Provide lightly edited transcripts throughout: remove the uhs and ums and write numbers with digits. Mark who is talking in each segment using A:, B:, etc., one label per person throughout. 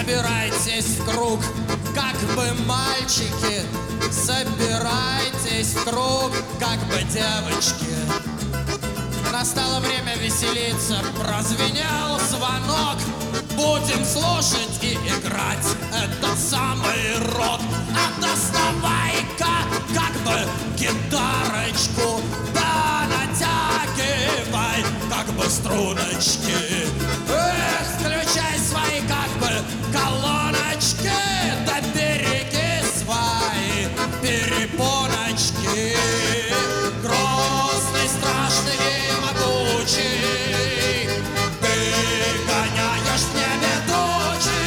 A: собирайтесь в круг, как бы мальчики, собирайтесь в круг, как бы девочки. Настало время веселиться, прозвенел звонок. Будем слушать и играть этот самый рок. А доставай-ка как бы гитарочку, да натягивай как бы струночки. Эх, включай свои как бы колоночки, да береги свои перепоночки. Грозный, страшный и могучий, ты гоняешь в небе тучи.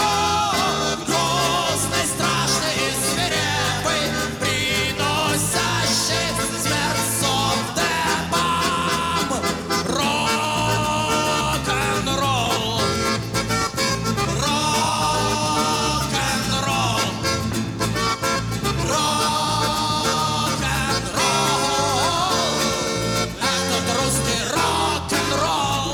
A: Грозный, страшный и свирепый, приносящий смерть совдепам. Рок-н-ролл, рок-н-ролл, рок-н-ролл. Этот русский рок-н-ролл.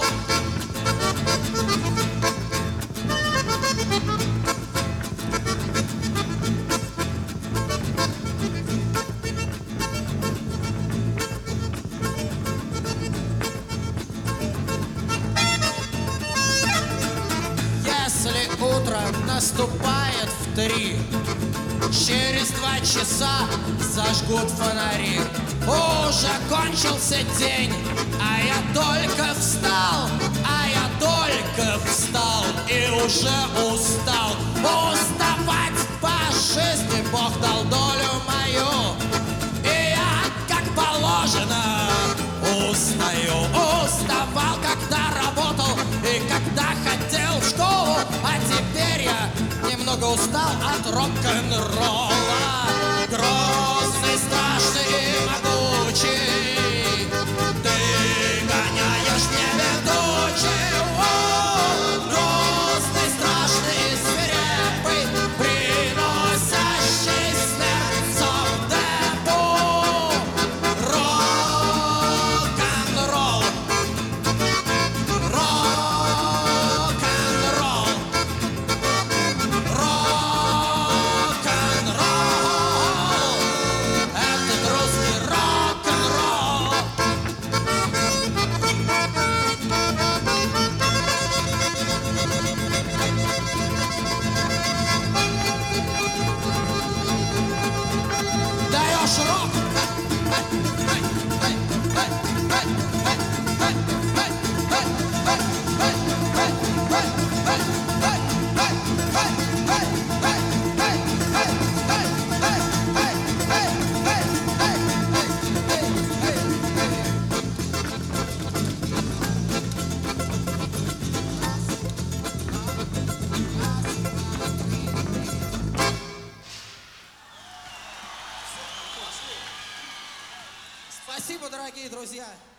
A: Если утро наступает в 3, через 2 часа зажгут фонари. Уже кончился день, а я только встал, и уже устал. Уставать по жизни Бог дал долю мою, и я, как положено, устаю. Уставал, когда работал и когда ходил в школу, а теперь я немного устал от рок-н-ролла. Грозный, страшный и могучий, ты гоняешь в небе тучи. Грозный, страшный и свирепый, приносящий смерть совдепу. Рок-н-ролл, рок-н-ролл, рок-н-ролл. Этот русский рок-н-ролл. Даешь рок. Спасибо, дорогие друзья.